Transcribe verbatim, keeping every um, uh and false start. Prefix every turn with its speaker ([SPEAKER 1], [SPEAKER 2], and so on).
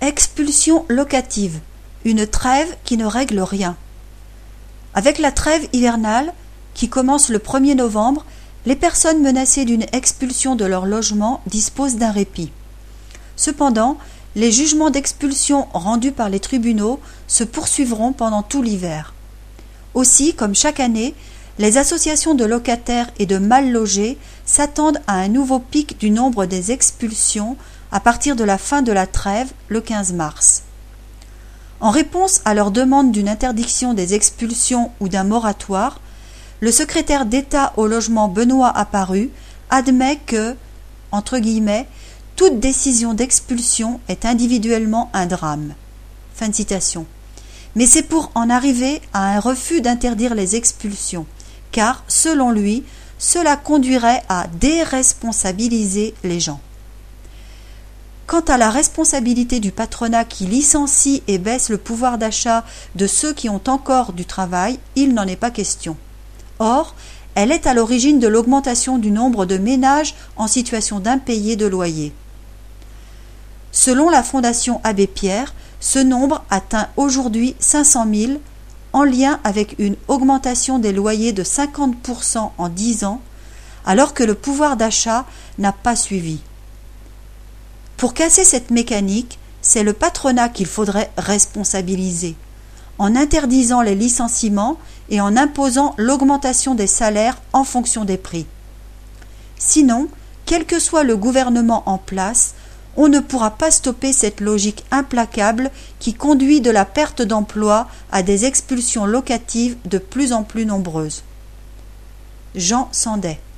[SPEAKER 1] Expulsion locative, une trêve qui ne règle rien. Avec la trêve hivernale, qui commence le premier novembre, les personnes menacées d'une expulsion de leur logement disposent d'un répit. Cependant, les jugements d'expulsion rendus par les tribunaux se poursuivront pendant tout l'hiver. Aussi, comme chaque année, les associations de locataires et de mal logés s'attendent à un nouveau pic du nombre des expulsions à partir de la fin de la trêve, le quinze mars. En réponse à leur demande d'une interdiction des expulsions ou d'un moratoire, le secrétaire d'État au logement Benoît Apparu admet que, entre guillemets, toute décision d'expulsion est individuellement un drame. Fin de citation. Mais c'est pour en arriver à un refus d'interdire les expulsions, car, selon lui, cela conduirait à déresponsabiliser les gens. Quant à la responsabilité du patronat qui licencie et baisse le pouvoir d'achat de ceux qui ont encore du travail, il n'en est pas question. Or, elle est à l'origine de l'augmentation du nombre de ménages en situation d'impayés de loyer. Selon la Fondation Abbé Pierre, ce nombre atteint aujourd'hui cinq cent mille, en lien avec une augmentation des loyers de cinquante pour cent en dix ans, alors que le pouvoir d'achat n'a pas suivi. Pour casser cette mécanique, c'est le patronat qu'il faudrait responsabiliser, en interdisant les licenciements et en imposant l'augmentation des salaires en fonction des prix. Sinon, quel que soit le gouvernement en place, on ne pourra pas stopper cette logique implacable qui conduit de la perte d'emploi à des expulsions locatives de plus en plus nombreuses. Jean Sandet.